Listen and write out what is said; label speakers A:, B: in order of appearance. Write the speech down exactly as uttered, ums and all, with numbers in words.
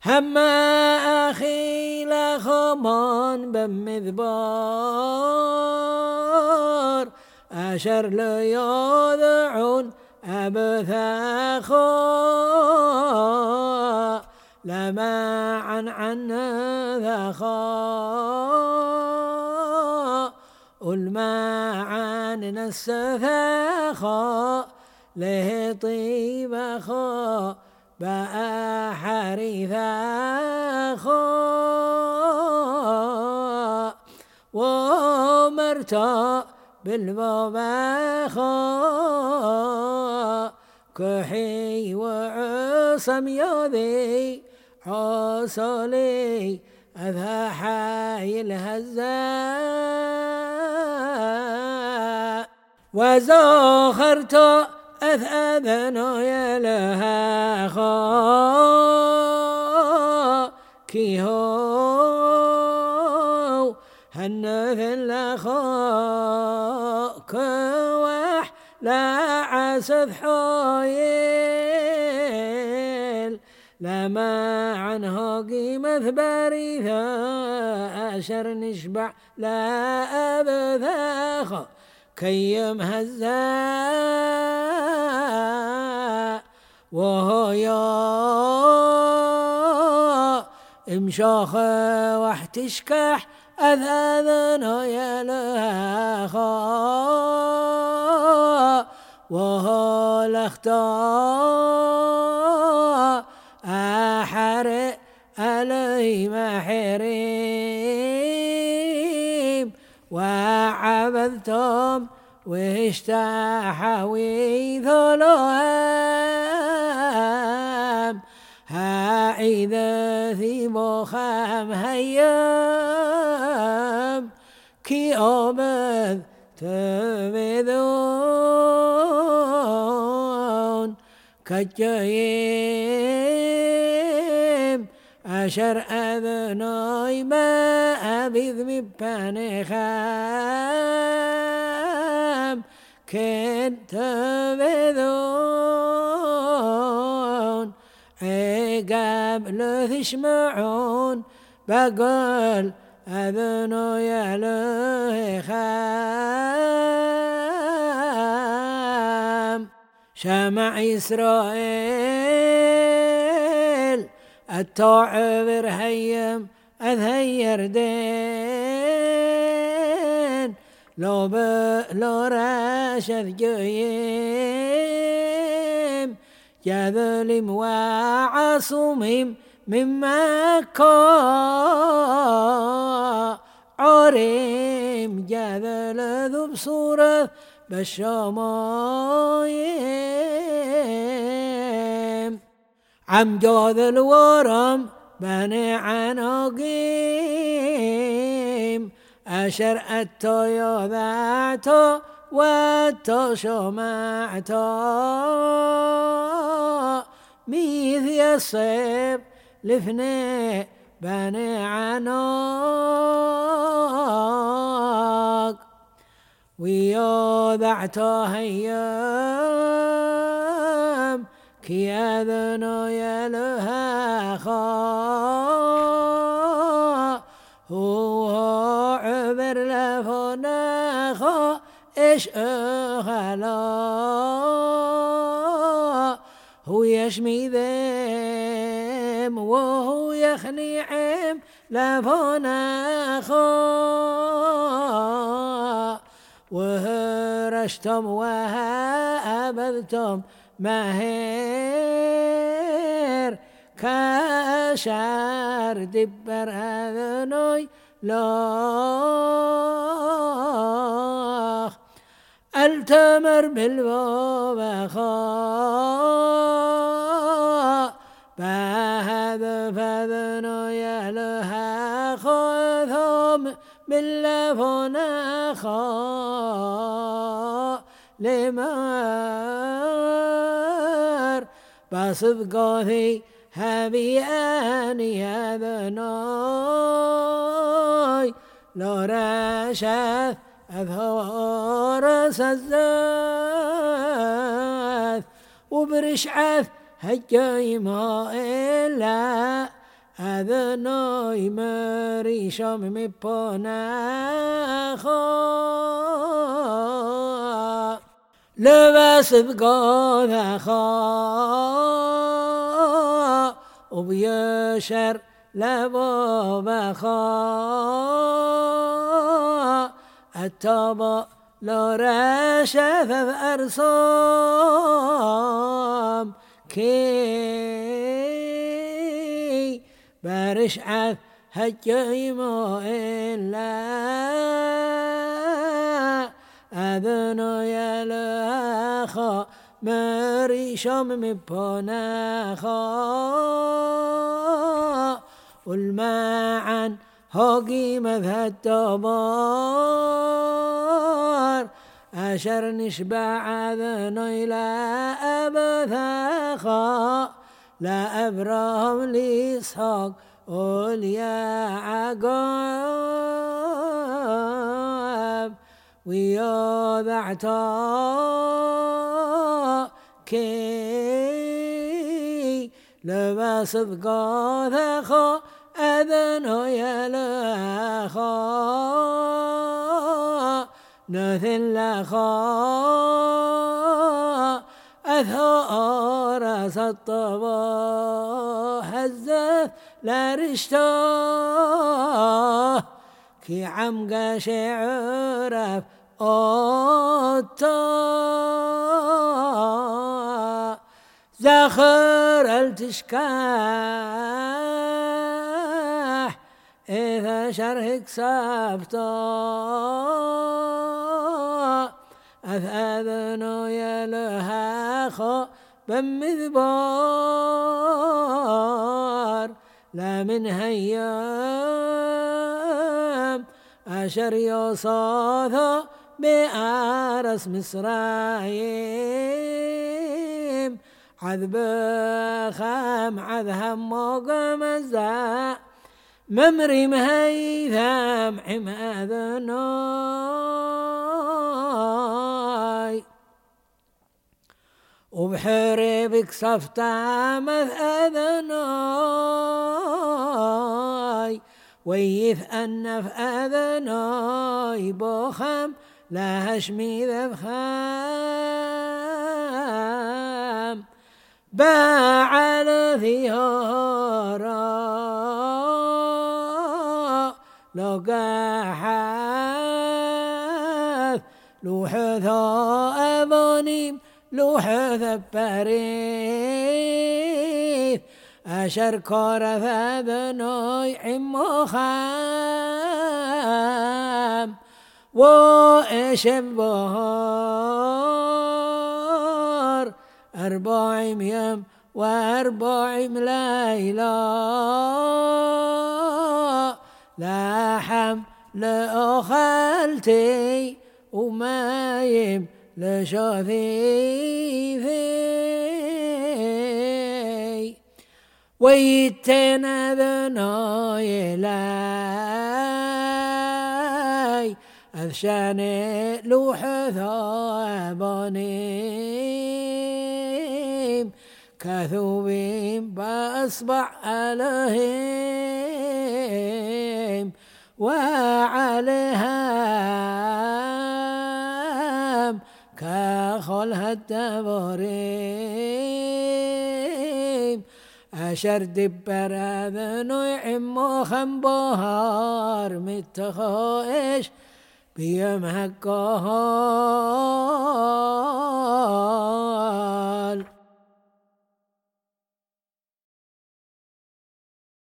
A: هم أخي لخمان بمذبار أشر لياذعون أبثاخا لما عن عن ذخا والمعان نسثاخا له طيبخا بقى حريثاخا ومرتا بالباباخا كحي وعصم ياذي عصلي أذا حي الهزاء وزاخرت أذأذن يلها خا كيهو هنث لخا كوح لا عسث حايل لما عنها قيمة بريثا أشر نشبع لا أبثاخا كيم هزاء وهو يا امشاخ واحتشكح أذاذنا يلهاخا وهو الاختار أحرق علي محريم وعبدتم واشتحوي ظلام هاعذا ذي مخام هيام كي أبد تبذون كجيم أشر أذناي ما أبذ مبانخام كنت بذون عقاب لثشمعون بقول أذناي لخام شمع إسرائيل التعبر هيم أذهير دين لو ب لو راشد جيم جذلم وعصومهم مما كا عريم جذل ذو بصورة بالشمايم عم جاذ الورم بني عناقيم أشر التو ذاته والتو شمعته ميث يصيب لفني بني عناق ويوضعته هيام كي أذنو يلها خا هو عبر لفنا خا إيش أخلا هو يشمي ذم وهو يخنعم لفنا خا وهرشتم وهابذتم مهير كاشار دبر أذنوي لاخ التمر بالباب خا بهذا فذنوي لها خذهم باللفنا خا لمار بصدقه هبي أني هذا ناي لو رشاث أظهر سزاث وبرشعث هجاي ما إلا אדוני מרישום מפונך לבס בגודך וביושר לבובך אתה בו לא רשף וארסום כי برشعث هجيمو إلا أذنو يلخا مريشم مبونخا والمعن هوقي مذهى الدبار أشر نشبع أذنو إلى أبثاخا لا أبراهام لإسحاق وليعقوب ويوضعتا كي لباس بقاذخا أذنو يلخا نثل لخا أثار سطبا حزث لا رشته كي عمق شعرف أوتا زخر التشكاح إذا شرهك سابتا أذنو يلهاخو بمذبار لا من هيام أشر يصاثا بأرس مصرايم عذب خام عذهم وقمزا ممري مهيثام حم أذناي وبحري بكسفت عمث أذناي ويث أنف أذناي بوخم لا هشمي ذبخام باعل ثيارا لقاحاث لوحثا أظنيم لوحث بريث أشر كورث أذناي عمو خام وإشب بهار أربعين يوم وأربعين ليلة لحم لأخلتي ومايم لشاثيثي ويتن أذناي لاي أذشاني لوحثا بانيم كثوبين بأصبع عليهم وعليهم كخلها الدبريم أشر دبر أذنو يعمو خنبهار متخوش بيوم هكوهار